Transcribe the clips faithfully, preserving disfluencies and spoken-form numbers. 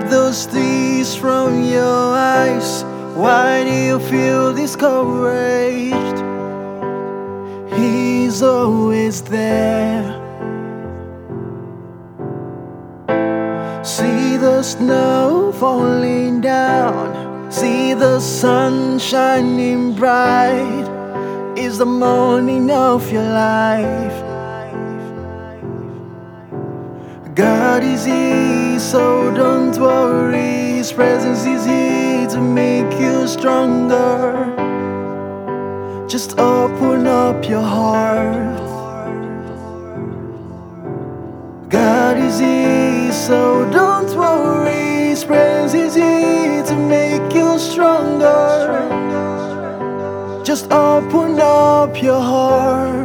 those tears from your eyes? Why do you feel discouraged? He's always there. See the snow falling down, see the sun shining bright. It's the morning of your life. God is here, so don't worry. His presence is here to make you stronger. Just open up your heart. God is here, so don't worry. His presence is here to make you stronger. Just open up your heart.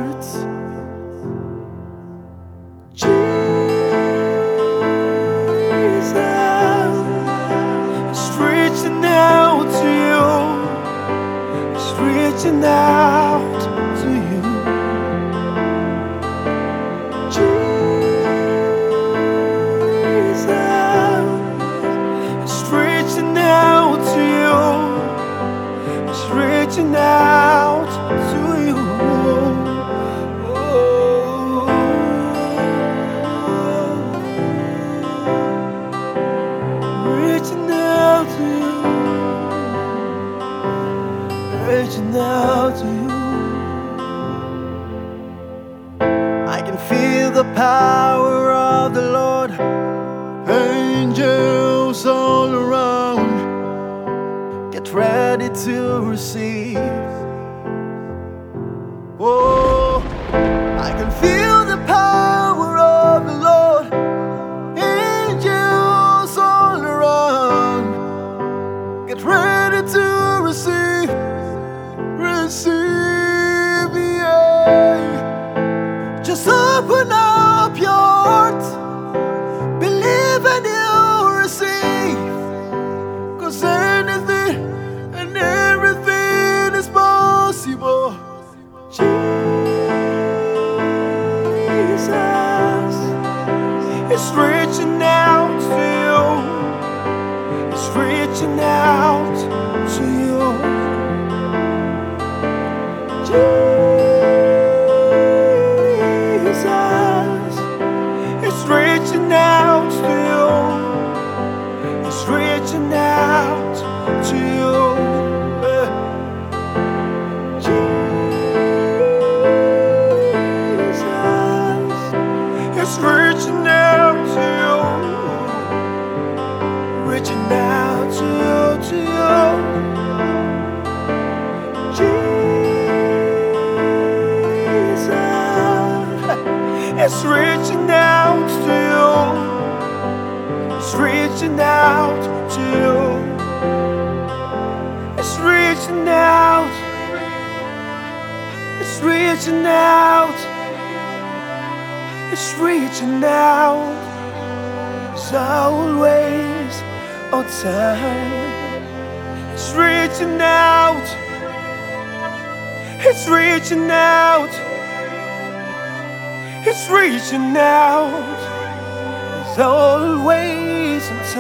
Reaching out to you, Jesus. It's reaching out to you. It's reaching out to you. Oh. Reaching out to you. Reaching out to you. I can feel the power of the Lord. Angels all around. Get ready to receive. Oh, I can feel the power of the Lord. Angels all around. Get ready to receive. Receive, yeah. Just open up your heart. Believe and you'll receive. Cause anything and everything is possible. Jesus, it's reaching out to you. It's reaching out to you. Jesus, it's reaching out to you. It's reaching out to you. Jesus, it's reaching out to you. Reaching out to you, to you. It's reaching out to you. It's reaching out to you. It's reaching out. It's reaching out. It's reaching out. It's always on time. It's reaching out. It's reaching out. It's reaching out. It's always in